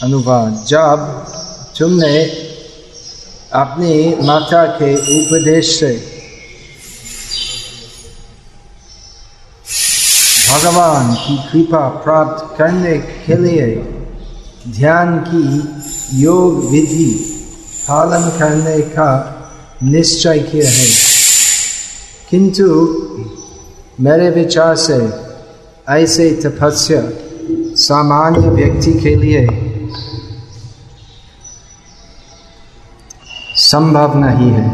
अनुवाद। जब तुमने अपनी माता के उपदेश से भगवान की कृपा प्राप्त करने के लिए ध्यान की योग विधि पालन करने का निश्चय किया है, किंतु मेरे विचार से ऐसे तपस्या सामान्य व्यक्ति के लिए संभव नहीं है।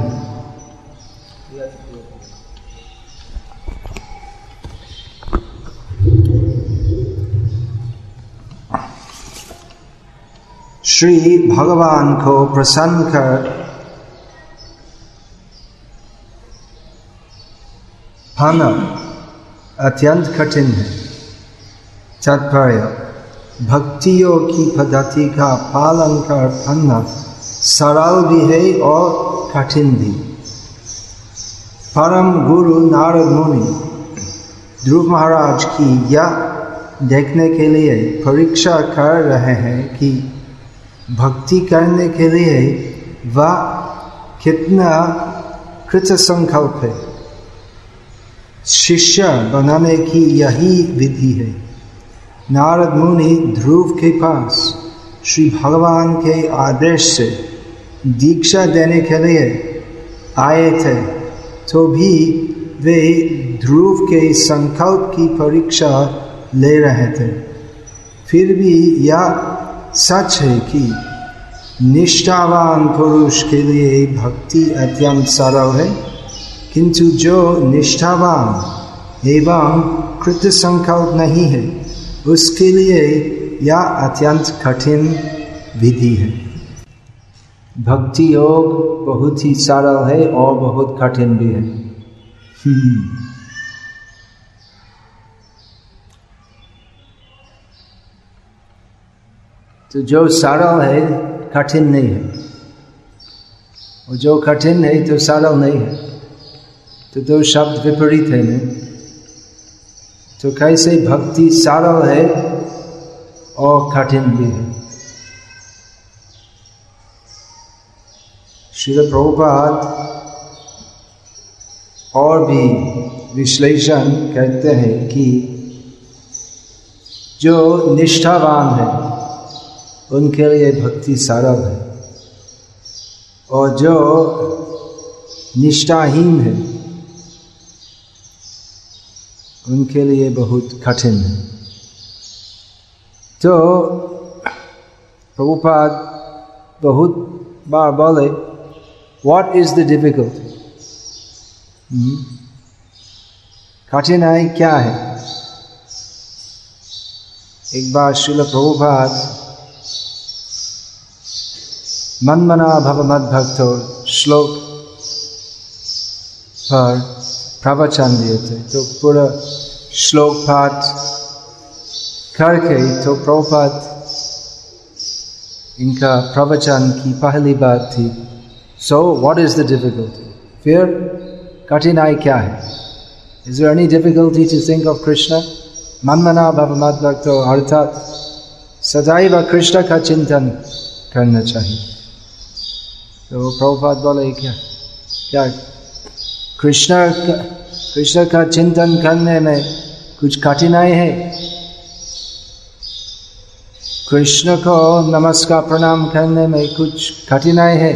श्री भगवान को प्रसन्न कर पाना अत्यंत कठिन है। तात्पर्य, भक्तियों की पद्धति का पालन कर पाना सरल भी है और कठिन भी। परम गुरु नारद मुनि ध्रुव महाराज की यह देखने के लिए परीक्षा कर रहे हैं कि भक्ति करने के लिए वह कितना कृत संकल्प है। शिष्य बनाने की यही विधि है। नारद मुनि ध्रुव के पास श्री भगवान के आदेश से दीक्षा देने के लिए आए थे, तो भी वे ध्रुव के संकल्प की परीक्षा ले रहे थे। फिर भी यह सच है कि निष्ठावान पुरुष के लिए भक्ति अत्यंत सरल है, किंतु जो निष्ठावान एवं कृत संकल्प नहीं है उसके लिए यह अत्यंत कठिन विधि है। भक्ति योग बहुत ही सरल है और बहुत कठिन भी है। तो जो सरल है कठिन नहीं है, और जो कठिन है तो सरल नहीं है। तो दो शब्द विपरीत है ना। तो कैसे भक्ति सरल है और कठिन भी है। श्रील प्रभुपाद और भी विश्लेषण कहते हैं कि जो निष्ठावान है उनके लिए भक्ति सरल है, और जो निष्ठाहीन है उनके लिए बहुत कठिन है। तो प्रभुपाद बहुत बार बोले, व्हाट इज द डिफिकल्टी? कठिनाई क्या है? एक बार श्रील प्रभुपाद मनमना भव मद भक्तो श्लोक पर प्रवचन दिए थे। तो पूरा श्लोक पाठ करके तो प्रभुपाद इनका प्रवचन की पहली बात थी, so what is the difficulty? फिर कठिनाई क्या है? Is there any difficulty to think of Krishna? मनमना भव मद भक्तो अर्थात सदैव कृष्ण का चिंतन करना चाहिए। तो प्रभुपाद बोले क्या कृष्ण का चिंतन करने में कुछ कठिनाई है? कृष्ण को नमस्कार प्रणाम करने में कुछ कठिनाई है?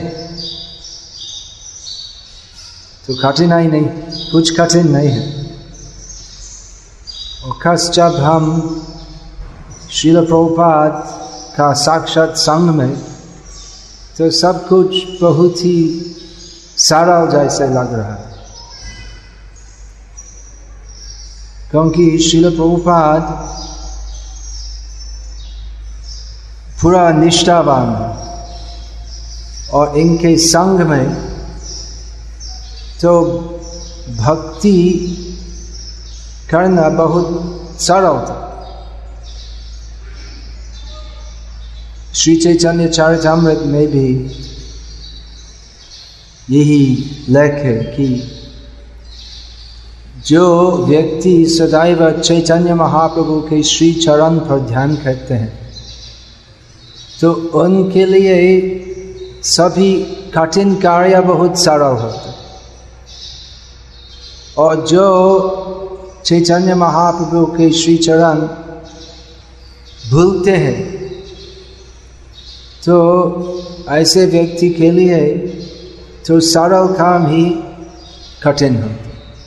तो कठिनाई नहीं, कुछ कठिन नहीं है। और खास जब हम श्रील प्रभुपाद का साक्षात संग में, तो सब कुछ बहुत ही सरल जैसे लग रहा है, क्योंकि श्रील प्रभुपाद पूरा निष्ठावान है और इनके संग में तो भक्ति करना बहुत सरल था। श्री चैतन्य चरितामृत में भी यही लेख है कि जो व्यक्ति सदैव चैतन्य महाप्रभु के श्री चरण पर ध्यान करते हैं तो उनके लिए सभी कठिन कार्य बहुत सरल होते, और जो चैतन्य महाप्रभु के श्री चरण भूलते हैं तो ऐसे व्यक्ति के लिए तो सरल काम ही कठिन होता।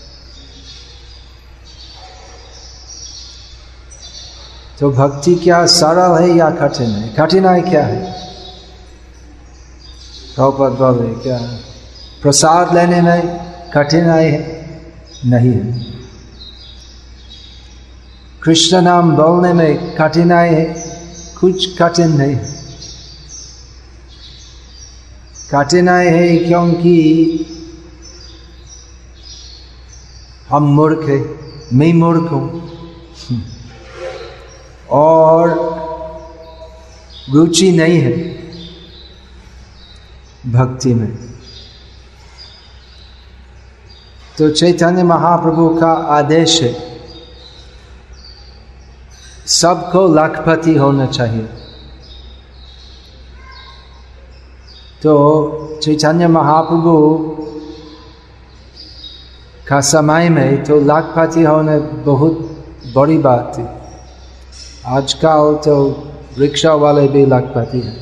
तो भक्ति क्या सरल है या कठिन है? कठिनाई क्या है? प्रभुपाद बोले क्या प्रसाद लेने में कठिनाई है? नहीं है। कृष्ण नाम बोलने में कठिनाई है? कुछ कठिन नहीं। कठिनाई है क्योंकि हम मूर्ख है, मैं मूर्ख हूं और रुचि नहीं है भक्ति में। तो चैतन्य महाप्रभु का आदेश है सबको लखपति होना चाहिए। तो चैतन्य महाप्रभु का समय में तो लखपति होना बहुत बड़ी बात थी। आजकल तो रिक्शा वाले भी लखपति हैं,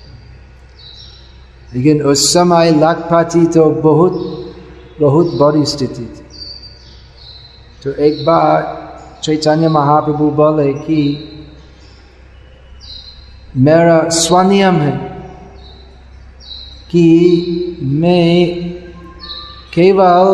लेकिन उस समय लखपति तो बहुत बड़ी स्थिति थी। तो एक बार चैतन्य महाप्रभु बोले कि मेरा स्वनियम है कि मैं केवल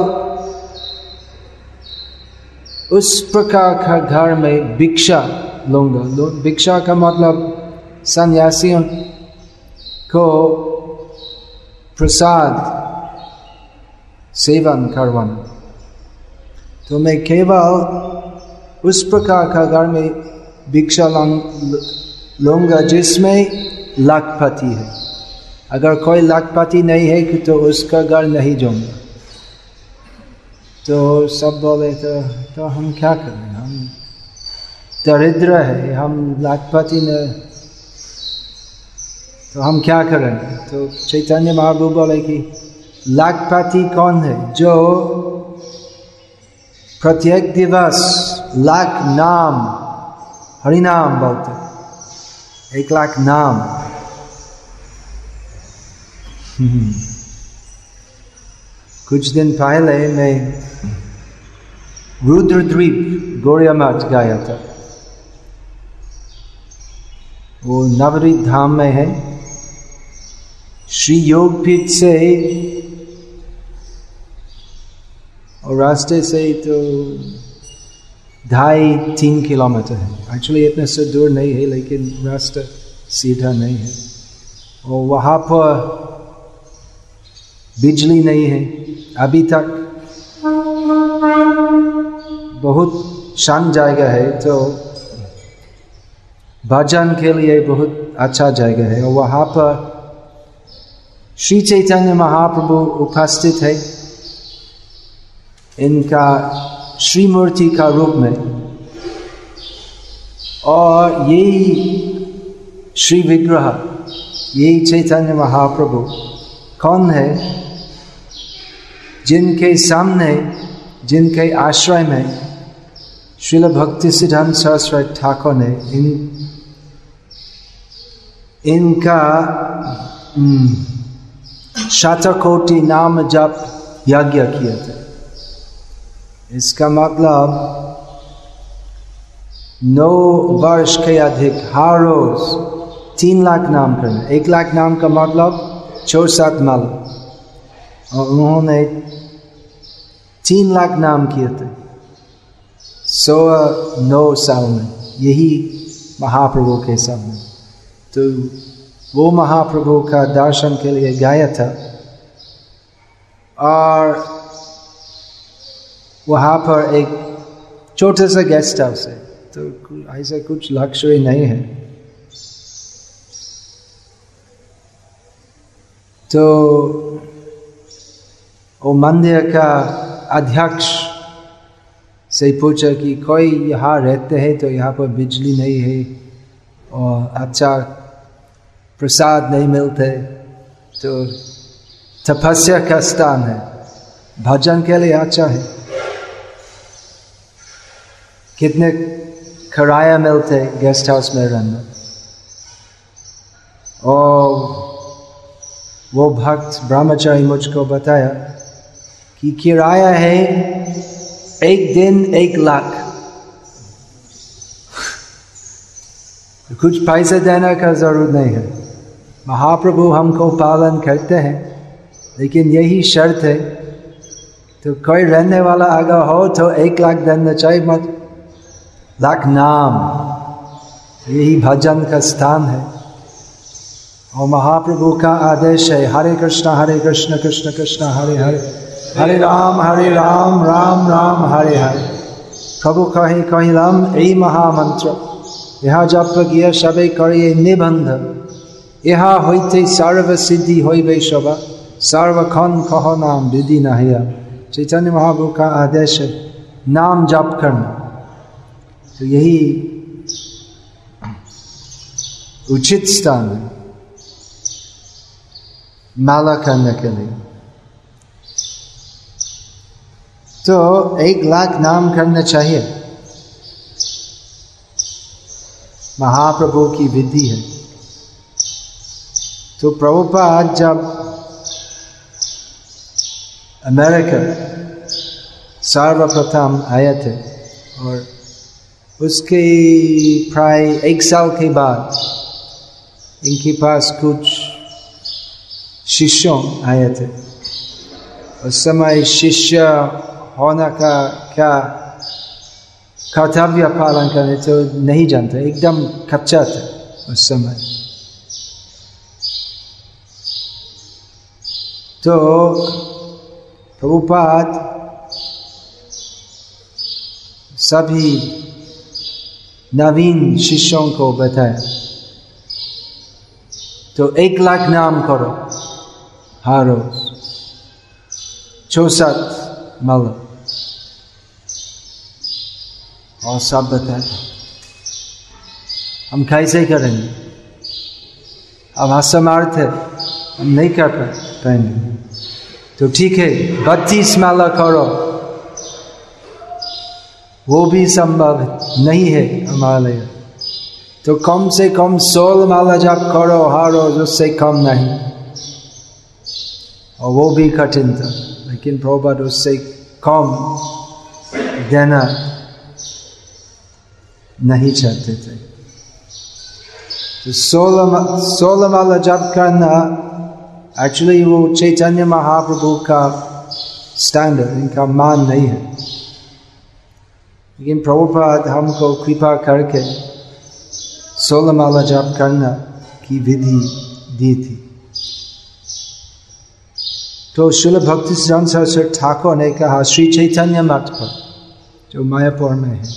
उस प्रकार का घर में भिक्षा लूंगा। भिक्षा का मतलब सन्यासियों को प्रसाद सेवन करवाना। तो मैं केवल उस प्रकार का घर में भिक्षा लूंगा जिसमें लखपति है। अगर कोई लखपति नहीं है तो उसका घर नहीं जाऊंगा। तो सब बोले तो हम क्या करें, हम दरिद्र है, हम लखपति न, तो हम क्या करेंगे? तो चैतन्य महाप्रभु बोले कि लखपति कौन है? जो प्रत्येक दिवस लाख नाम हरिनाम बोलते, 1 लाख नाम। कुछ दिन पहले मैं रुद्रद्वीप गौड़िया मठ गया था। वो नवरीत धाम में है। श्री योगपीठ से और रास्ते से तो 2.5-3 किलोमीटर है। एक्चुअली इतने से दूर नहीं है, लेकिन रास्ता सीधा नहीं है। और वहाँ पर बिजली नहीं है अभी तक। बहुत शांत जगह है, तो भजन के लिए बहुत अच्छा जगह है। और वहाँ पर श्री चैतन्य महाप्रभु उपस्थित है, इनका श्री मूर्ति का रूप में। और यही श्री विग्रह, यही चैतन्य महाप्रभु कौन है? जिनके सामने, जिनके आश्रय में श्रील भक्ति सिद्धांत सरस्वती ठाकुर ने इनका शतकोटि नाम जप यज्ञ किया था। इसका मतलब 9 वर्ष के अधिक हर रोज 3 लाख नाम करना। 1 लाख नाम का मतलब 4-7 माला, और उन्होंने 3 लाख नाम किए थे 9 साल में। यही महाप्रभु के सामने। तो वो महाप्रभु का दर्शन के लिए गया था, और वहाँ पर एक छोटा सा गेस्ट हाउस है। तो ऐसा कुछ लक्ष्य नहीं है। तो वो मंदिर का अध्यक्ष से पूछा कि कोई यहाँ रहते हैं तो यहाँ पर बिजली नहीं है और अच्छा प्रसाद नहीं मिलते, तो तपस्या का स्थान है, भजन के लिए अच्छा है। कितने किराया मिलते गेस्ट हाउस में रहना। और वो भक्त ब्रह्मचारी मुझको बताया कि किराया है एक दिन 1 लाख। कुछ पैसे देने का जरूरत नहीं है। महाप्रभु हमको पालन करते हैं, लेकिन यही शर्त है, तो कोई रहने वाला अगर हो तो 1 लाख देना चाहिए, मत लाख नाम, यही भजन का स्थान है। और महाप्रभु का आदेश है हरे कृष्ण कृष्ण कृष्ण हरे हरे, हरे राम राम राम हरे हरे। प्रभु कहे कहिलाम এই महामंत्र, यह जप किया सबे करिए निबंध, यह होते सर्व सिद्धि होइबे सभा, सर्वक्षण कहो नाम विधि नहिया। चैतन्य महाप्रभु का आदेश है नाम जप करना, तो यही उचित स्थान है माला करने के लिए। तो 1 लाख नाम करना चाहिए, महाप्रभु की विधि है। तो प्रभुपाद जब अमेरिका सर्वप्रथम आए थे, और उसके प्राय 1 साल के बाद इनके पास कुछ शिष्यों आए थे। उस समय शिष्य होने का क्या कर्तव्य पालन करने तो नहीं जानते, एकदम कच्चा थे उस समय। तो प्रभुपाद सभी नवीन शिष्यों को बताया, तो 1 लाख नाम करो हर रोज, 64 माला। और सब बताए हम कैसे करेंगे, अब असमर्थ है, हम नहीं कर पाएंगे। तो ठीक है 32 माला करो, वो भी संभव नहीं है हमारे लिए, तो कम से कम 16 माला जप करो हर रोज, उससे कम नहीं। और वो भी कठिन था, लेकिन प्रभुपाद उससे कम देना नहीं चाहते थे। तो 16 माला जप करना एक्चुअली वो चैतन्य महाप्रभु का स्टैंडर्ड, इनका मान नहीं है, लेकिन प्रभुपाद हमको कृपा करके 16 माला जप करना की विधि दी थी। तो श्रील भक्तिसिद्धांत सरस्वती ठाकुर ने कहा श्री चैतन्य मठ पर, जो मायापुर में है,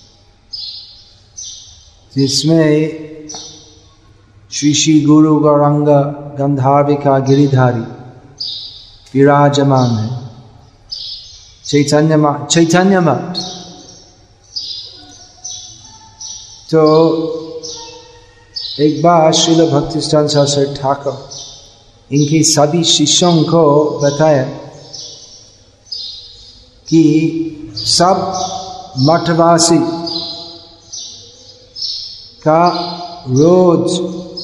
जिसमें श्री श्री गुरु गौरांग गंधार्विका गिरिधारी विराजमान है, चैतन्य मठ। तो एक बार श्रील भक्तिसिद्धांत सरस्वती ठाकुर इनके सभी शिष्यों को बताया कि सब मठवासी का रोज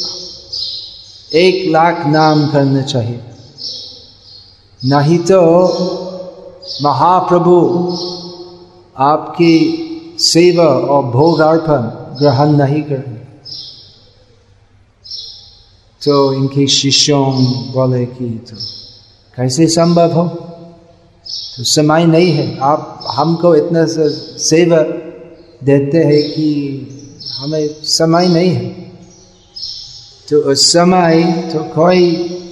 1 लाख नाम करना चाहिए, नहीं तो महाप्रभु आपकी सेवा और भोग अर्पण ग्रहण नहीं करेंगे। तो इनके शिष्यों बोले कि तो कैसे संभव हो, तो समय नहीं है, आप हमको इतना सेवा देते हैं कि हमें समय नहीं है। तो उस समय तो कोई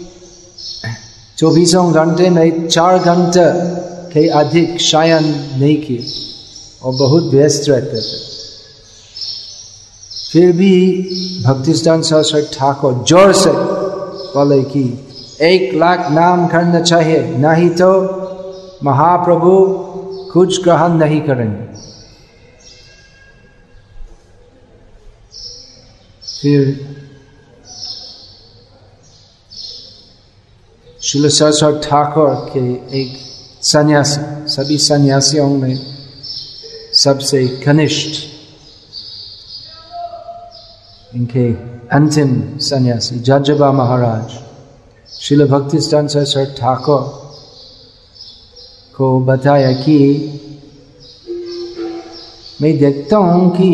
24 घंटे में 4 घंटे के अधिक शयन नहीं किए और बहुत व्यस्त रहते थे। फिर भी भक्तिसिद्धांत सरस्वती ठाकुर जोर से बोले कि 1 लाख नाम करना चाहिए, नहीं तो महाप्रभु कुछ ग्रहण नहीं करेंगे। फिर श्रील सरस्वती ठाकुर के एक सन्यासी, सभी सन्यासियों में सबसे कनिष्ठ, इनके अंतिम सन्यासी जजबा महाराज श्रील भक्तिसिद्धांत सरस्वती ठाकुर को बताया कि मैं देखता हूँ कि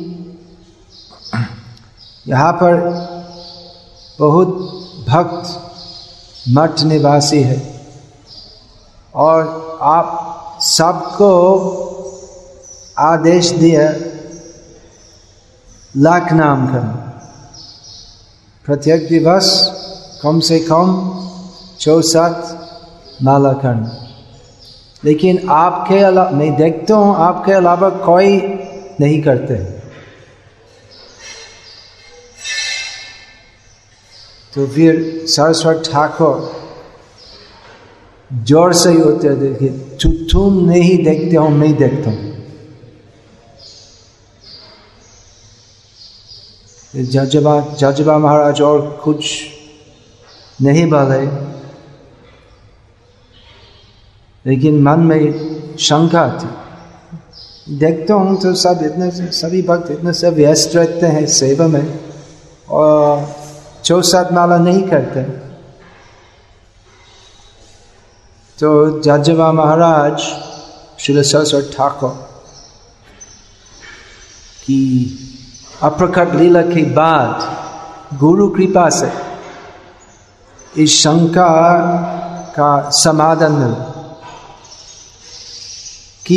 यहाँ पर बहुत भक्त मठ निवासी है और आप सबको आदेश दिया लाख नाम करना, प्रत्येक दिवस कम से कम 64 माला करना, लेकिन आपके अलावा मैं देखता हूँ आपके अलावा कोई नहीं करते। तो फिर सरस्वती ठाकुर जोर से ही उत्तर देखे, तुम नहीं देखते हो, मैं देखता हूँ। जजबा महाराज और कुछ नहीं बोले, लेकिन मन में शंका थी। देखता हूँ तो सभी भक्त इतने से व्यस्त रहते हैं सेवा में और 64 माला नहीं करते। तो जजबा महाराज श्री सरस्वती ठाकुर की अप्रकट लीला के बाद गुरु कृपा से इस शंका का समाधान मिला कि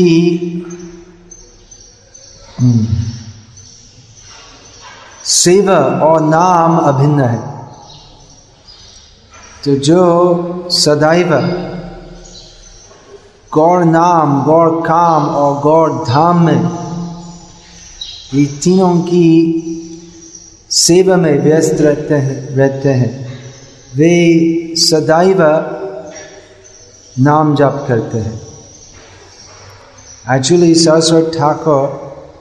सेवा और नाम अभिन्न है। तो जो सदैव गौर नाम, गौर काम और गौर धाम में ये तीनों की सेवा में व्यस्त रहते हैं वे सदैव नाम जप करते हैं। एक्चुअली सरस्वती ठाकुर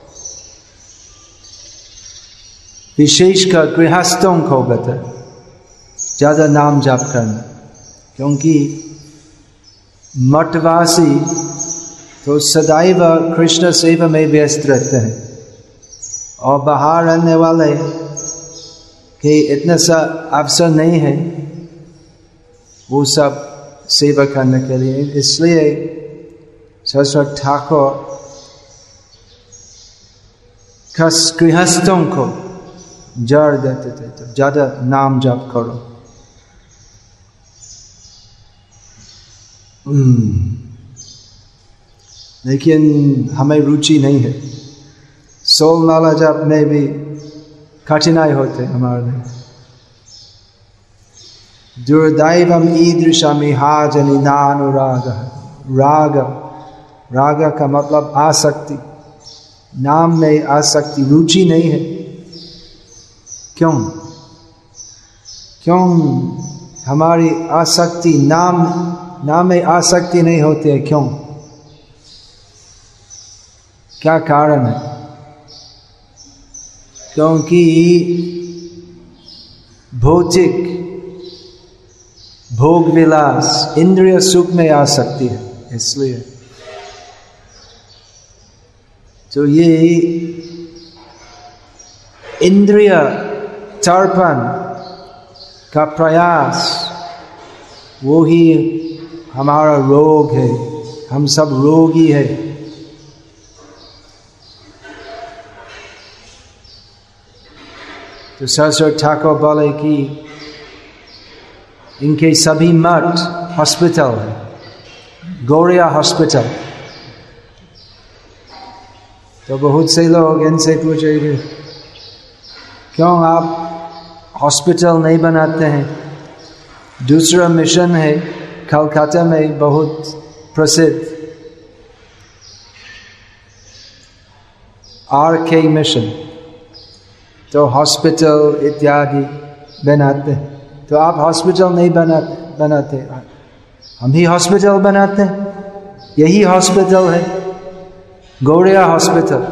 विशेषकर गृहस्थों को बता ज़्यादा नाम जप करना, क्योंकि मठवासी तो सदैव कृष्ण सेवा में व्यस्त रहते हैं और बाहर रहने वाले के इतना सा अवसर नहीं है वो सब सेवा करने के लिए। इसलिए सरस्वती ठाकुर गृहस्थों को जड़ देते थे, तो ज़्यादा नाम जप करो। लेकिन हमें रुचि नहीं है, 16 माला जप में भी कठिनाई होते हमारे लिए। दुर्दैवम ईदृशमिहा जनिनानुराग। राग का मतलब आसक्ति, नाम में आसक्ति, रुचि नहीं है। क्यों हमारी आसक्ति नाम में आसक्ति नहीं होती है? क्यों? क्या कारण है? क्योंकि भौतिक भोग विलास इंद्रिय सुख में आसक्ति है, इसलिए। तो ये इंद्रिय तर्पण का प्रयास वो ही हमारा रोग है, हम सब रोगी है। तो सरस्वती ठाकुर बोले कि इनके सभी मठ हॉस्पिटल है, गौरिया हॉस्पिटल। तो बहुत से लोग इनसे पूछेंगे क्यों आप हॉस्पिटल नहीं बनाते हैं? दूसरा मिशन है कलकत्ता में बहुत प्रसिद्ध, RK मिशन, तो हॉस्पिटल इत्यादि बनाते हैं। तो आप हॉस्पिटल नहीं बनाते, हम ही हॉस्पिटल बनाते हैं। यही हॉस्पिटल है गौरिया हॉस्पिटल,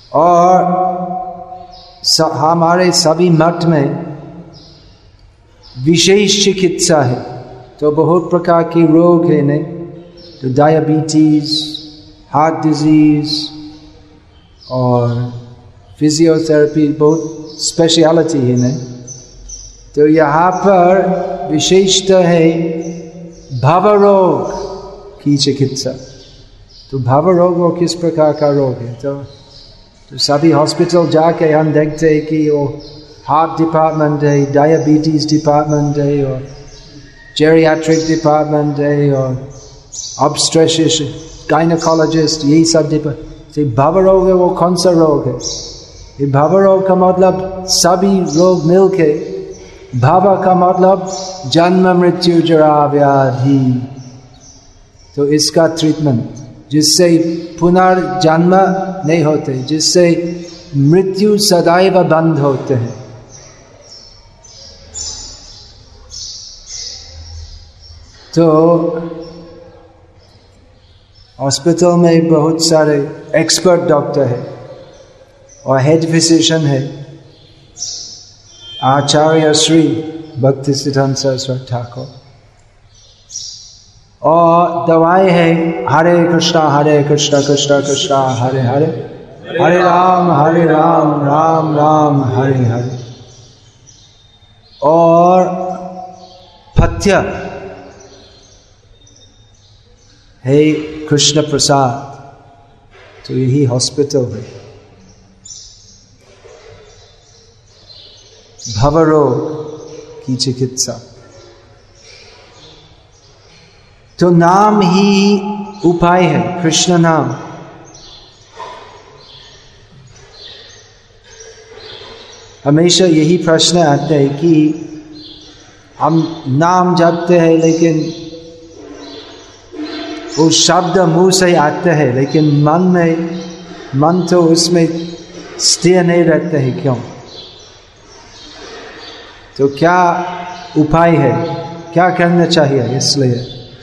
और हमारे सभी मठ में विशेष चिकित्सा है। तो बहुत प्रकार के रोग है नहीं, तो डायबिटीज, हार्ट डिजीज और फिजियोथेरेपी बहुत स्पेशलिटी है नहीं। तो यहाँ पर विशेषतः है भव रोग की चिकित्सा। तो भव रोग वो किस प्रकार का रोग है? तो सभी हॉस्पिटल जाके हम देखते हैं कि वो हार्ट डिपार्टमेंट है, डायबिटीज डिपार्टमेंट है और जेरियाट्रिक डिपार्टमेंट है और ऑब्स्टेट्रिशियन, गायनेकोलॉजिस्ट, यही सब डिपार्टमेंट। भव रोग है वो कौन सा रोग है? ये भव रोग का मतलब सभी रोग मिलके, भव का मतलब जन्म मृत्यु जरा व्याधि। तो इसका ट्रीटमेंट जिससे पुनर्जन्म नहीं होते, जिससे मृत्यु सदैव बंद होते हैं। तो हॉस्पिटल में बहुत सारे एक्सपर्ट डॉक्टर है और हेड फिजिशियन है आचार्य श्री भक्तिसिद्धांत सरस्वती ठाकुर, और दवाई है हरे कृष्णा कृष्णा कृष्णा हरे हरे, हरे राम राम राम हरे हरे। और पथ्य है कृष्ण प्रसाद। तो यही हॉस्पिटल है। भवरोग की चिकित्सा। तो नाम ही उपाय है, कृष्ण नाम। हमेशा यही प्रश्न आता है कि हम नाम जपते हैं लेकिन वो शब्द मुंह से आते हैं लेकिन मन तो उसमें स्थिर नहीं रहते हैं, क्यों? तो क्या उपाय है, क्या करना चाहिए? इसलिए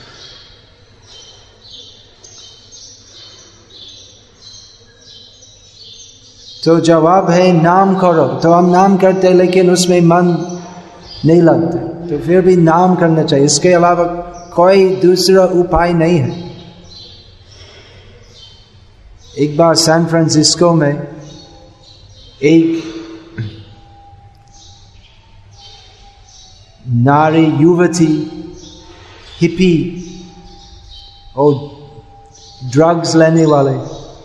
तो जवाब है नाम करो। तो हम नाम करते हैं लेकिन उसमें मन नहीं लगता, तो फिर भी नाम करना चाहिए। इसके अलावा कोई दूसरा उपाय नहीं है। एक बार सैन फ्रांसिस्को में एक नारी युवती हिप्पी और ड्रग्स लेने वाले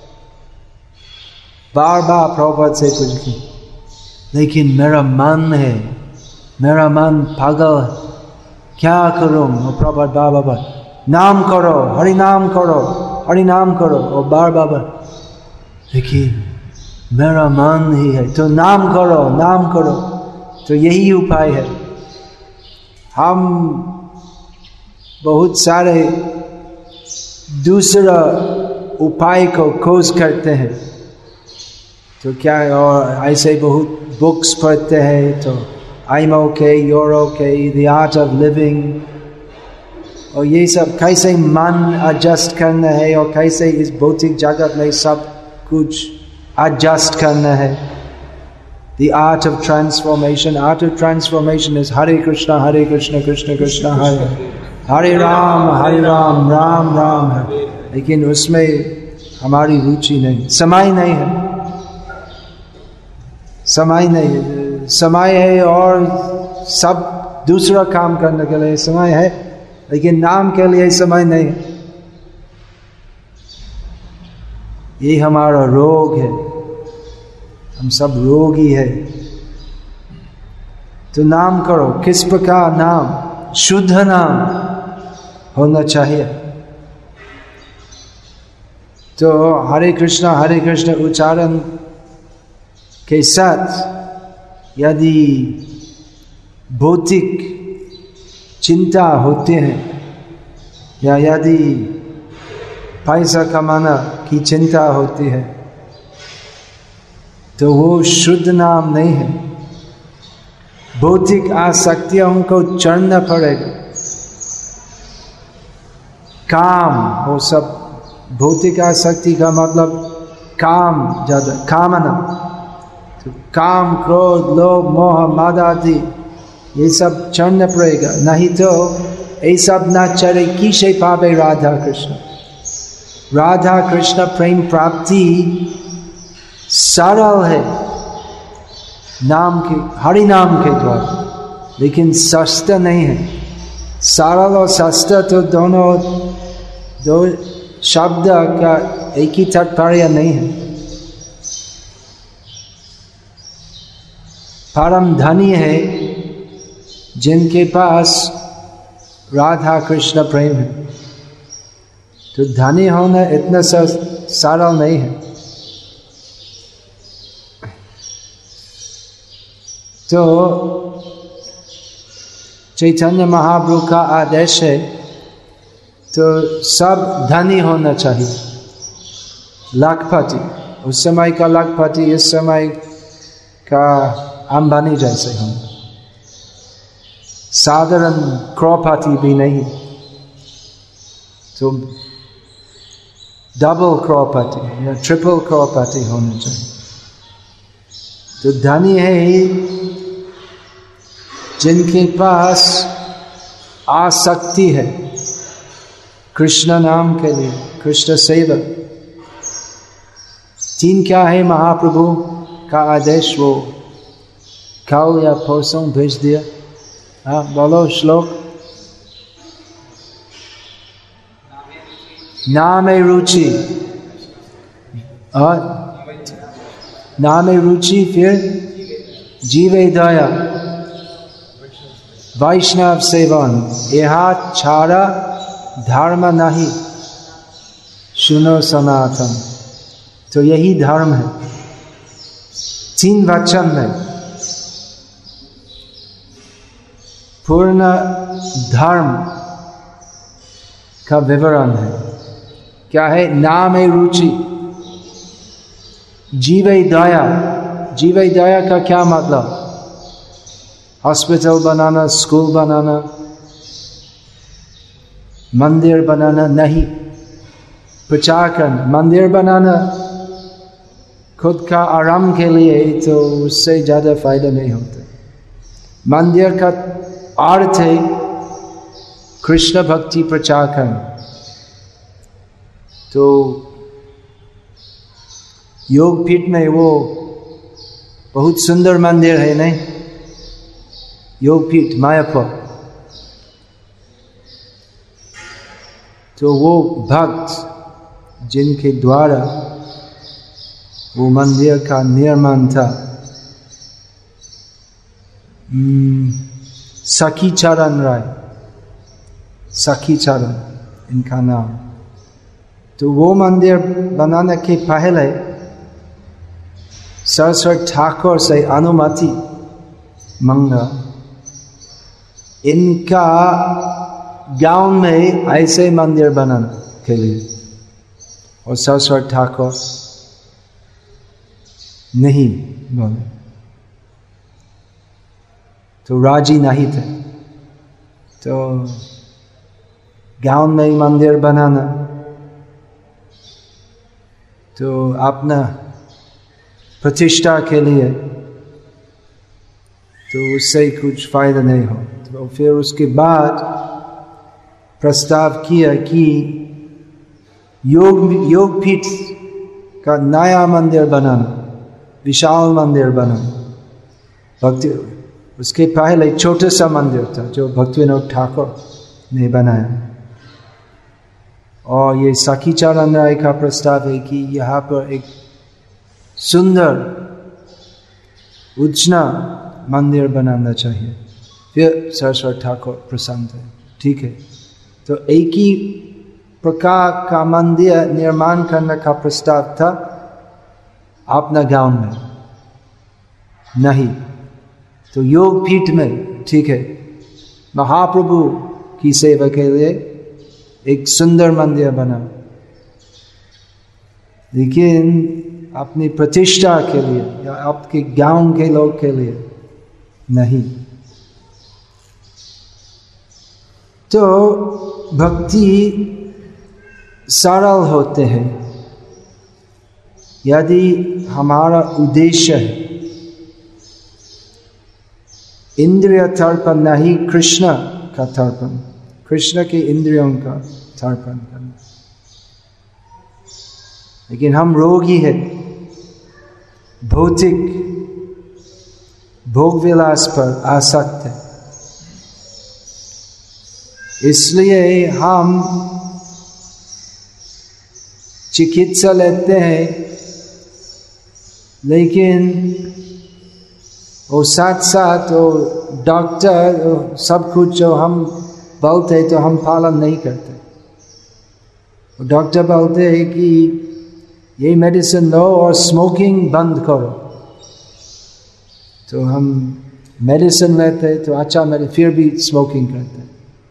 बार बार प्रभुपाद से पूछती, लेकिन मेरा मन है, मेरा मन पागल, क्या करूं? और प्रभुपाद बार नाम करो, हरि नाम करो, हरि नाम करो, और बार लेकिन मेरा मन ही है, तो नाम करो, नाम करो। तो यही उपाय है। हम बहुत सारे दूसरा उपाय को खोज करते हैं, तो क्या, और ऐसे बहुत बुक्स पढ़ते हैं, तो आइमो के, यूरो के, द आर्ट ऑफ लिविंग, और ये सब कैसे मन एडजस्ट करना है और कैसे इस भौतिक जगत में सब कुछ एडजस्ट करना है। The art of transformation. Art of transformation is Hare Krishna Krishna Krishna Hare Hare Ram Ram Ram है। लेकिन उसमें हमारी रुचि नहीं, समय नहीं है, समय नहीं है। समय है और सब दूसरा काम करने के लिए समय है, लेकिन नाम के लिए समय नहीं है। ये हमारा रोग है, हम सब रोगी है। तो नाम करो। किस प्रकार नाम? शुद्ध नाम होना चाहिए। तो हरे कृष्ण उच्चारण के साथ यदि भौतिक चिंता होते हैं या यदि पैसा कमाना की चिंता होती है, तो वो शुद्ध नाम नहीं है। भौतिक आसक्तियों को चढ़ना पड़ेगा। काम, वो सब भौतिक आसक्ति का मतलब काम, ज्यादा कामना। तो काम, क्रोध, लोभ, मोह, मद आदि ये सब छोड़ना पड़ेगा, नहीं तो ये सब ना चले किसे पावे राधा कृष्ण। राधा कृष्ण प्रेम प्राप्ति सरल है नाम के, हरि नाम के द्वारा, लेकिन सस्ता नहीं है। सरल और सस्ता तो दोनों दो शब्द का एक ही तात्पर्य नहीं है। परम धनी है जिनके पास राधा कृष्ण प्रेम है। तो धनी होना इतना सरल नहीं है। तो चैतन्य महाप्रभु का आदेश है तो सब धनी होना चाहिए, लाखपति। उस समय का लाखपति इस समय का अंबानी जैसे हम, साधारण करोड़पति भी नहीं, तो डबल करोड़पति या ट्रिपल करोड़पति होना चाहिए। तो धनी है जिनके पास आसक्ति है कृष्ण नाम के लिए, कृष्ण सेवा। तीन क्या है महाप्रभु का आदेश, वो कल या परसों भेज दिया। हाँ बोलो श्लोक। नाम रुचि, और नाम रुचि, फिर जीवे दया, वैष्णव सेवन, यह छाड़ा धर्म नहीं, सुनो सनातन। तो यही धर्म है। तीन वचन में पूर्ण धर्म का विवरण है। क्या है? नाम रुचि, जीवे दया। जीवे दया का क्या मतलब? हॉस्पिटल बनाना, स्कूल बनाना, मंदिर बनाना नहीं। प्रचार करना, मंदिर बनाना खुद का आराम के लिए, तो उससे ज्यादा फायदा नहीं होता। मंदिर का अर्थ है कृष्ण भक्ति प्रचार करना। तो योगपीठ में वो बहुत सुंदर मंदिर है नहीं, योगपीठ मायापुर। तो वो भक्त जिनके द्वारा वो मंदिर का निर्माण था, सखी चरण राय, सखी चरण इनका नाम। तो वो मंदिर बनाने के पहले सरस्वती ठाकुर से अनुमति मांगा। इनका गांव में ऐसे मंदिर बनाने के लिए, और सरस्वती ठाकुर नहीं बोले, तो राजी नहीं थे। तो गांव में मंदिर बनाना तो अपना प्रतिष्ठा के लिए, तो उससे कुछ फायदा नहीं हो। तो फिर उसके बाद प्रस्ताव किया कि योगपीठ का नया मंदिर बनाना, विशाल मंदिर बनाना। भक्ति उसके पहले छोटा सा मंदिर था जो भक्तिविनोद ठाकुर ने बनाया। और ये सखी चरण राय का प्रस्ताव है कि यहाँ पर एक सुंदर उजना मंदिर बनाना चाहिए। फिर सरस्वती ठाकुर प्रसन्न थे, ठीक है। तो एक ही प्रकार का मंदिर निर्माण करने का प्रस्ताव था अपना गांव में, नहीं तो योगपीठ में, ठीक है। महाप्रभु की सेवा के लिए एक सुंदर मंदिर बना, लेकिन अपनी प्रतिष्ठा के लिए या आपके गांव के लोग के लिए नहीं। तो भक्ति सरल होते हैं यदि हमारा उद्देश्य है इंद्रिय तर्पण नहीं, कृष्ण का तर्पण, कृष्ण के इंद्रियों का तर्पण करना। लेकिन हम रोगी है, भौतिक भोग विलास पर आसक्त है, इसलिए हम चिकित्सा लेते हैं, लेकिन वो साथ साथ वो डॉक्टर सब कुछ जो हम बोलते तो हम पालन नहीं करते। डॉक्टर बोलते हैं कि ये मेडिसिन लो और स्मोकिंग बंद करो, तो हम मेडिसिन लेते तो अच्छा मेरे फिर भी स्मोकिंग करते।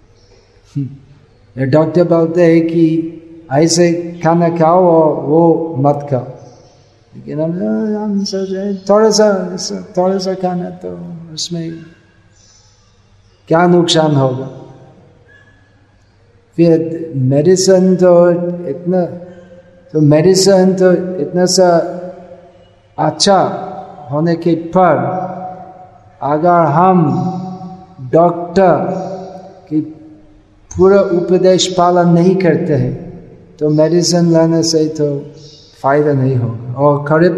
डॉक्टर बोलते हैं कि ऐसे खाना खाओ और वो मत खाओ, लेकिन हम सोच रहे थोड़ा सा खाना तो उसमें क्या नुकसान होगा। फिर मेडिसिन तो इतना सा अच्छा होने के पर अगर हम डॉक्टर की पूरा उपदेश पालन नहीं करते हैं तो मेडिसिन लेने से तो फायदा नहीं होगा और खरीब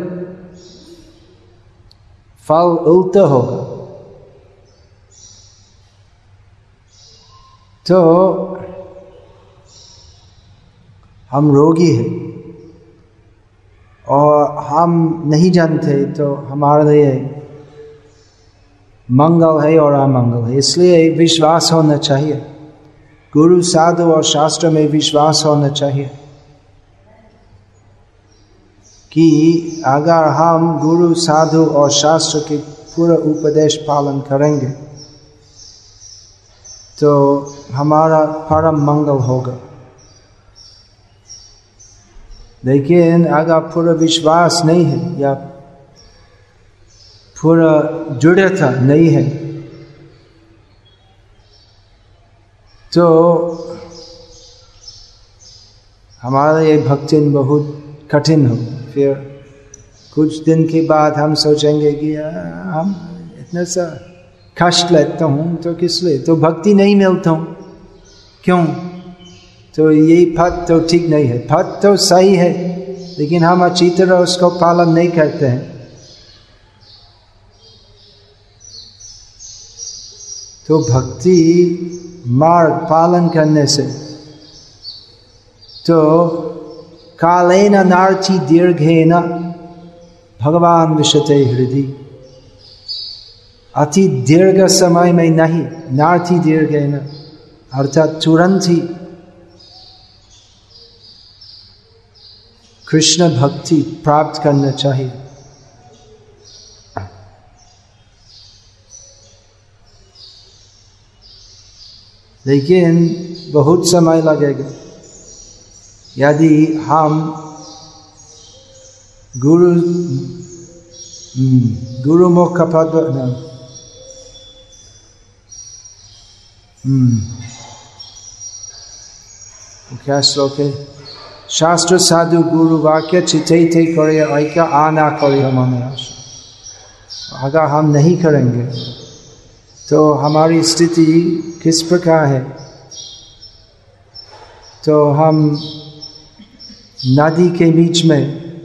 फल उल्टा होगा। तो हम रोगी हैं और हम नहीं जानते तो हमारे लिए मंगल है और अमंगल है, इसलिए विश्वास होना चाहिए, गुरु साधु और शास्त्र में विश्वास होना चाहिए कि अगर हम गुरु साधु और शास्त्र के पूरा उपदेश पालन करेंगे तो हमारा परम मंगल होगा। लेकिन अगर पूरा विश्वास नहीं है या पूरा दृढ़ता नहीं है तो हमारा ये भक्ति बहुत कठिन हो। फिर कुछ दिन के बाद हम सोचेंगे कि हम इतना सा कष्ट लेता हूँ तो किस लिए, तो भक्ति नहीं मिलता हूँ, क्यों? तो ये पद तो ठीक नहीं है, पद तो सही है लेकिन हम अच्छी तरह उसको पालन नहीं करते हैं। तो भक्ति मार्ग पालन करने से तो कालेन नार्थी दीर्घेन भगवान विशते हृदय, अति दीर्घ समय में नहीं, नार्थी दीर्घेन अर्थात तुरंत ही कृष्ण भक्ति प्राप्त करना चाहिए। लेकिन बहुत समय लगेगा यदि हम गुरुमुख पद क्या श्लोक है, शास्त्र साधु गुरु वाक्य चिते करे ऐक्य आना करे मन आशा। अगर हम नहीं करेंगे तो हमारी स्थिति किस प्रकार है? तो हम नदी के बीच में,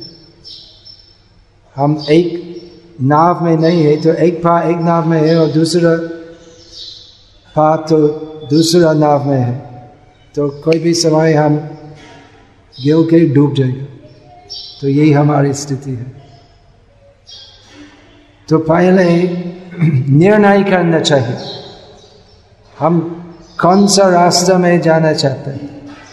हम एक नाव में नहीं है, तो एक पार एक नाव में है और दूसरा पार तो दूसरा नाव में है, तो कोई भी समय हम गिर के डूब जाएगा। तो यही हमारी स्थिति है। तो पहले निर्णय करना चाहिए हम कौन सा रास्ता में जाना चाहते हैं।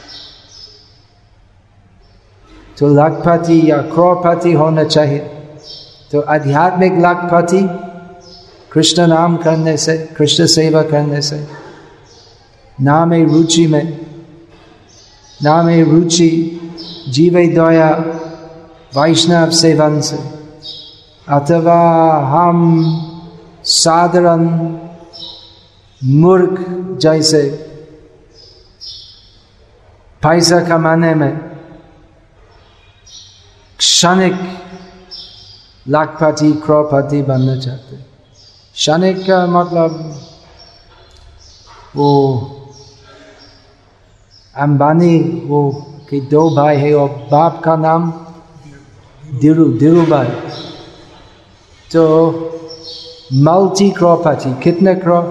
तो लखपति या करोड़पति होना चाहिए, तो आध्यात्मिक लखपति कृष्ण नाम करने से, कृष्ण सेवा करने से, नाम रुचि में, नाम रुचि जीव दया वैष्णव सेवन से, अथवा हम साधारण मूर्ख जैसे पैसा कमाने में क्षणिक लाखपति करोड़पति बनना चाहते, क्षणिक का मतलब वो अंबानी वो के 2 भाई है और बाप का नाम धीरूभाई, तो मल्टी क्रॉपति कितने क्रॉप?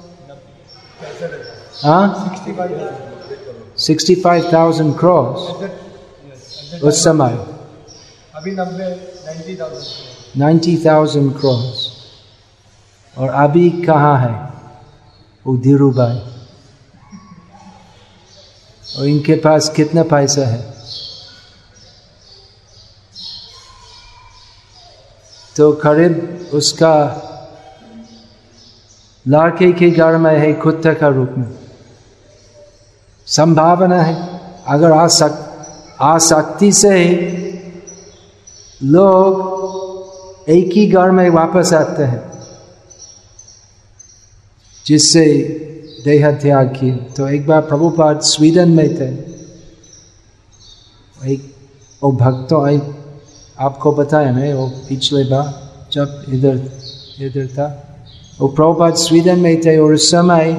65,000 crores उस समय, अभी 90,000 crores। और अभी कहाँ है वो धीरूभाई? और इनके पास कितना पैसा है? तो करीब उसका लड़के के घर में है कुत्ते का रूप में। संभावना है अगर आसक्ति से लोग एक ही घर में वापस आते हैं जिससे देह त्याग किए। तो एक बार प्रभुपाद स्वीडन में थे, एक वो भक्तों आपको बताया ना वो पिछले बार जब इधर था, वो प्रभुपाद स्वीडन में थे और उस समय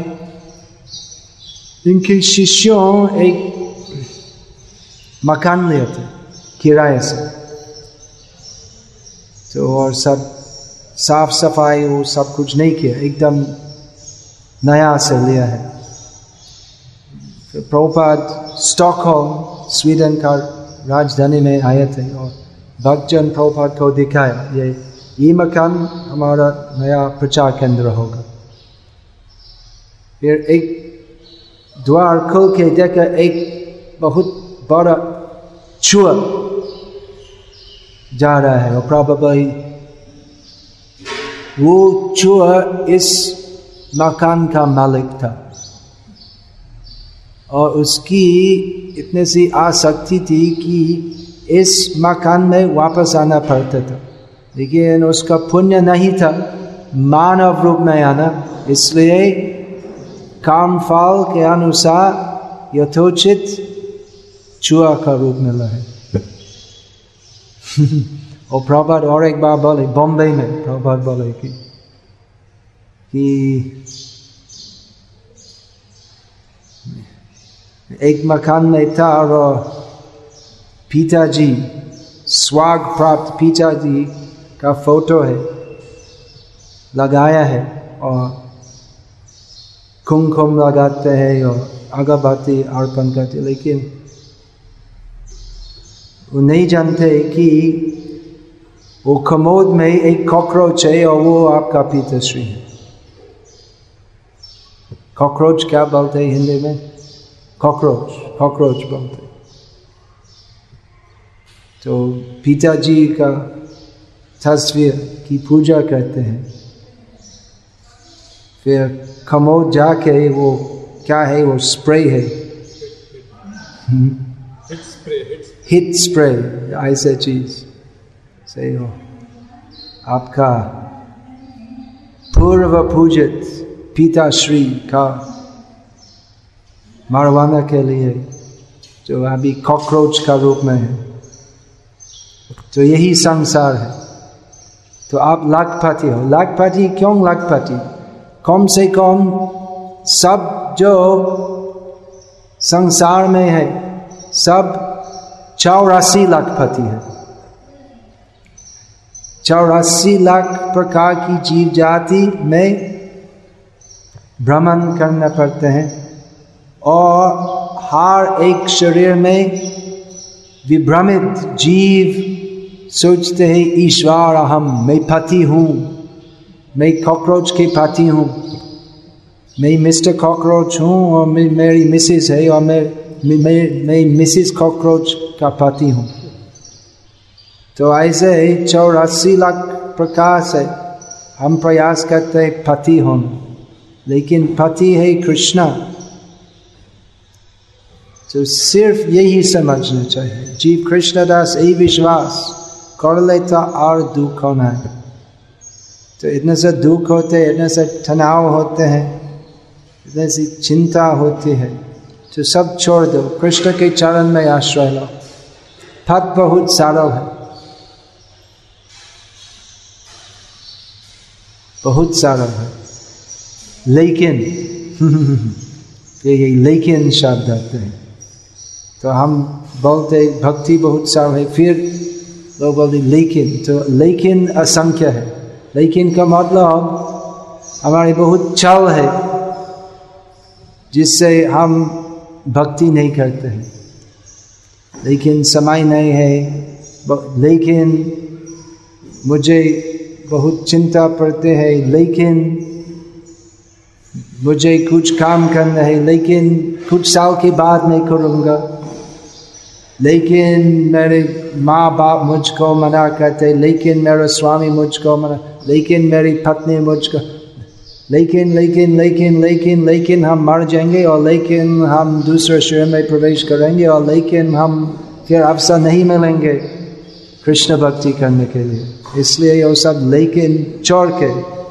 इनके शिष्यों एक मकान लिए थे किराए से, तो और सब साफ सफाई वो सब कुछ नहीं किया, एकदम नया से लिया है। प्रभुपाद स्टॉकहोम स्वीडन का राजधानी में आए थे और भक्तजन प्रभुपाद को दिखाया ये मकान हमारा नया प्रचार केंद्र होगा। फिर एक द्वार खोल के देखा एक बहुत बड़ा चूहा जा रहा है और प्रॉब्ली वो चूहा इस मकान का मालिक था और उसकी इतनी सी आसक्ति थी कि इस मकान में वापस आना पड़ता था, लेकिन उसका पुण्य नहीं था मानव रूप में आना, इसलिए कर्म फल के अनुसार यथोचित चूहा का रूप मिला है। और प्रभुपाद और एक बार बोले बॉम्बे में, प्रभुपाद बोले कि एक मकान में था और पिताजी स्वाग प्राप्त पिताजी का फोटो है लगाया है और कुमकुम लगाते हैं और अगरबत्ती अर्पण करते, लेकिन वो नहीं जानते कि वो कमोड में एक कॉकरोच है और वो आपका पिताश्री है। कॉकरोच क्या बोलते हैं हिंदी में? कॉकरोच बोलते। तो पिताजी का तस्वीर की पूजा करते हैं, फिर कमोड जाके वो क्या है, वो स्प्रे है, हिट स्प्रे ऐसे चीज सही हो आपका पूर्व पूजित पिताश्री का मरवाने के लिए, जो अभी कॉकरोच का रूप में है। तो यही संसार है। तो आप लाखपति हो। लाखपति क्यों लाखपति? कम से कम सब जो संसार में है सब 84 लाखपति है। 84 लाख प्रकार की जीव जाति में भ्रमण करना पड़ते हैं और हर एक शरीर में विभ्रमित जीव सोचते हैं ईश्वर मैं पति हूँ, मैं कॉकरोच के पति हूँ, मैं मिस्टर कॉकरोच हूँ और मेरी मिसेस है और मैं मिसेस कॉकरोच का पति हूँ। तो ऐसे 84 लाख प्रकार से हम प्रयास करते हैं पति होने, लेकिन पति है कृष्णा। तो सिर्फ यही समझना चाहिए। जीव कृष्णदास यही विश्वास कर लेता और दुख होना है। तो इतने से दुख होते हैं, इतने से तनाव होते हैं, इतने सी चिंता होती है, तो सब छोड़ दो, कृष्ण के चरण में आश्रय लो। पथ बहुत सरल है। बहुत सारा है, लेकिन ये लेकिन शब्द आते हैं तो हम बोलते भक्ति बहुत सारा है, फिर लोग बोलते लेकिन, तो लेकिन असंख्य है। लेकिन का मतलब हमारी बहुत चाव है जिससे हम भक्ति नहीं करते हैं, लेकिन समय नहीं है, लेकिन मुझे बहुत चिंता पड़ते हैं, लेकिन मुझे कुछ काम करना है, लेकिन कुछ साल के बाद मैं करूँगा, लेकिन मेरे माँ बाप मुझको मना करते, लेकिन मेरा स्वामी मुझको मना, लेकिन मेरी पत्नी मुझको, लेकिन हम मर जाएंगे, और लेकिन हम दूसरे शरीर में प्रवेश करेंगे, और लेकिन हम फिर अवसर नहीं मिलेंगे कृष्ण भक्ति करने के लिए। इसलिए वो सब लेकिन छोड़ के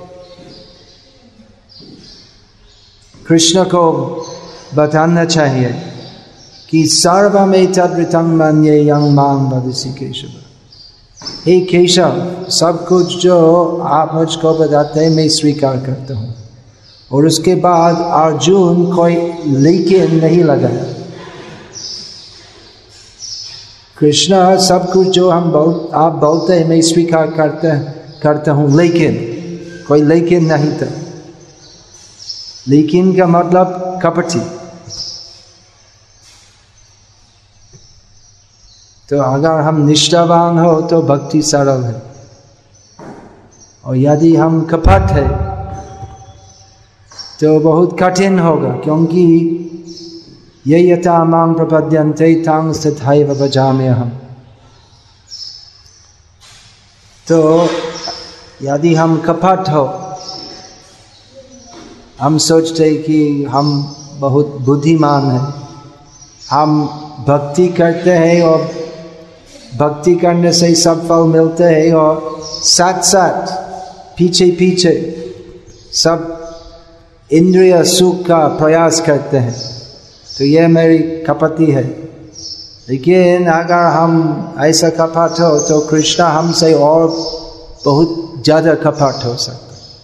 कृष्ण को बताना चाहिए कि सर्वमेतद्ऋतं मन्ये यं मां वदसि केशव। हे केशव, सब कुछ जो आप मुझको बताते हैं मैं स्वीकार करता हूँ। और उसके बाद अर्जुन कोई लेकिन नहीं लगाया। कृष्ण सब कुछ जो आप बोलते हैं मैं स्वीकार करता हूँ, लेकिन कोई लेकिन नहीं था। लेकिन का मतलब कपटी। तो अगर हम निष्ठावान हो तो भक्ति सरल है, और यदि हम कपट है तो बहुत कठिन होगा, क्योंकि ये यथा मां प्रपद्यन्ते तां तथैव भजाम्यहम्। तो यदि हम कपट हो, हम सोचते कि हम बहुत बुद्धिमान हैं, हम भक्ति करते हैं और भक्ति करने से सब फल मिलते हैं, और साथ साथ पीछे पीछे सब इंद्रिय सुख का प्रयास करते हैं, तो यह मेरी कपटी है। लेकिन अगर हम ऐसा कपट हो तो कृष्ण हमसे और बहुत ज़्यादा कपट हो सकता।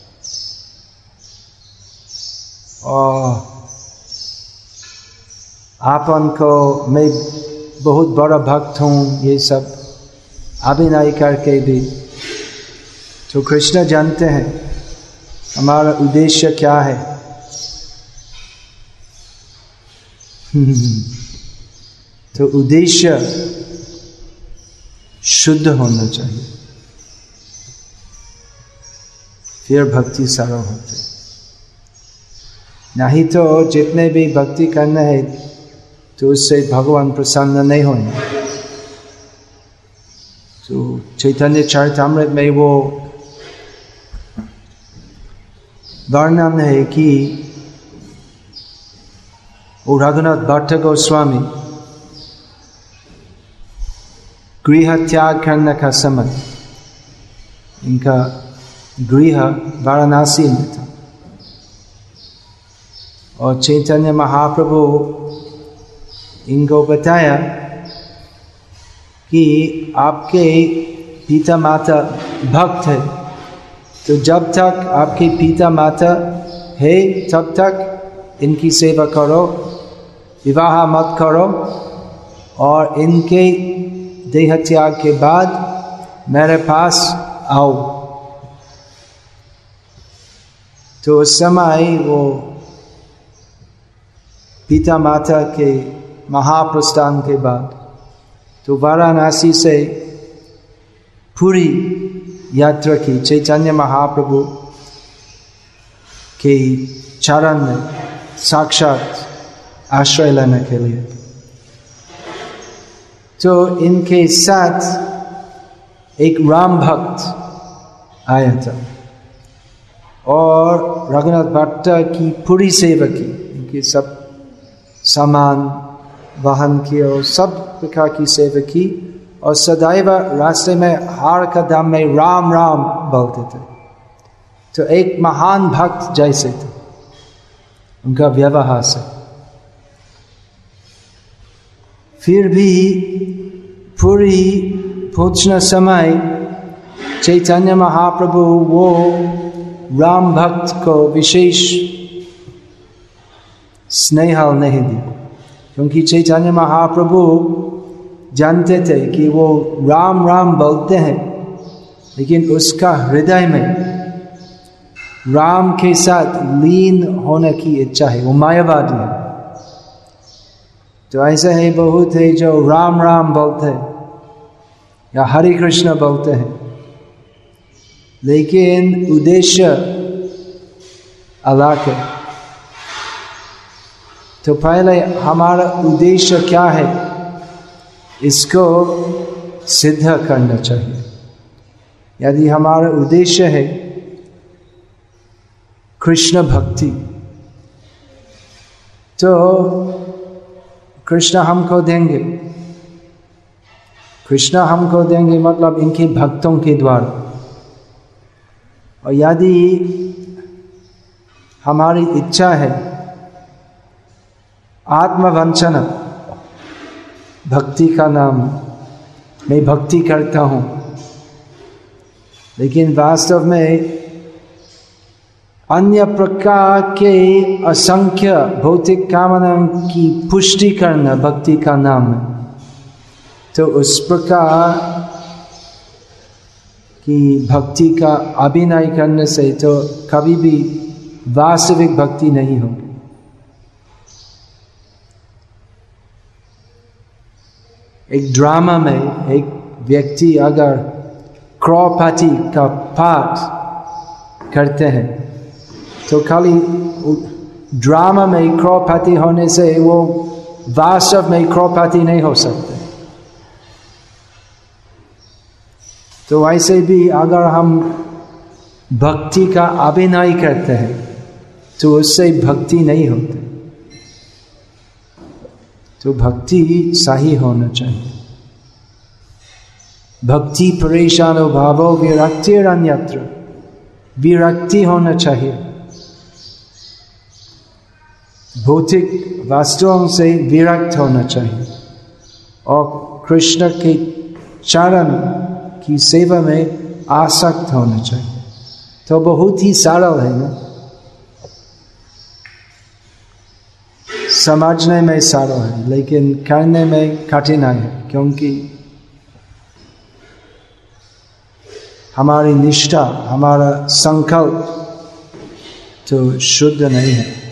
और आपन को मैं बहुत बड़ा भक्त हूँ, ये सब अभिनय करके भी, तो कृष्ण जानते हैं हमारा उद्देश्य क्या है। तो उद्देश्य शुद्ध होना चाहिए, फिर भक्ति सरल होती। नहीं तो जितने भी भक्ति करना है तो उससे भगवान प्रसन्न नहीं होंगे। तो चैतन्य चरितामृत में वो वर्णन है कि वो रघुनाथ भट्ट गोस्वामी गृह त्याग करने का समय, इनका गृह वाराणसी में था, और चैतन्य महाप्रभु इनको बताया कि आपके पिता माता भक्त है, तो जब तक आपके पिता माता है तब तक इनकी सेवा करो, विवाह मत करो, और इनके देह त्याग के बाद मेरे पास आओ। तो उस समय वो पिता माता के महाप्रस्थान के बाद तो वाराणसी से पूरी यात्रा की चैतन्य महाप्रभु के चरण में साक्षात आश्रय लेने के लिए। तो इनके साथ एक राम भक्त आया था और रघुनाथ भट्ट की पूरी सेवा की, इनके सब सामान वाहन की और सब प्रकार की सेवा की, और सदैव रास्ते में हर कदम में राम राम बोलते थे। तो एक महान भक्त जैसे थे उनका व्यवहार से। फिर भी पूरी पहुंचना समय चैतन्य महाप्रभु वो राम भक्त को विशेष स्नेह नहीं दी, क्योंकि चैतन्य महाप्रभु जानते थे कि वो राम राम बोलते हैं, लेकिन उसका हृदय में राम के साथ लीन होने की इच्छा है, वो मायावादी है। तो ऐसे ही बहुत है जो राम राम बोलते हैं या हरे कृष्ण बोलते हैं, लेकिन उद्देश्य अलग है। तो पहले हमारा उद्देश्य क्या है, इसको सिद्ध करना चाहिए। यदि हमारा उद्देश्य है कृष्ण भक्ति, तो कृष्ण हमको देंगे। कृष्ण हमको देंगे मतलब इनके भक्तों के द्वारा। और यदि हमारी इच्छा है आत्मवंचना, भक्ति का नाम, मैं भक्ति करता हूँ, लेकिन वास्तव में अन्य प्रकार के असंख्य भौतिक कामनाओं की पुष्टि करना भक्ति का नाम है, तो उस प्रकार की भक्ति का अभिनय करने से तो कभी भी वास्तविक भक्ति नहीं होगी। एक ड्रामा में एक व्यक्ति अगर क्रोपाती का पाठ करते हैं, तो खाली ड्रामा में क्रोपाती होने से वो वास्तव में क्रोपाती नहीं हो सकते। तो ऐसे भी अगर हम भक्ति का अभिनय करते हैं तो उससे भक्ति नहीं होती। तो भक्ति सही होना चाहिए। भक्ति परेशानो भावो विरक्तिरन्यत्र, विरक्ति होना चाहिए। भौतिक वस्तुओं से विरक्त होना चाहिए और कृष्ण के चरण की सेवा में आसक्त होना चाहिए। तो बहुत ही सरल है ना, समझने में सरल है लेकिन करने में कठिनाई है, क्योंकि हमारी निष्ठा, हमारा संकल्प तो शुद्ध नहीं है।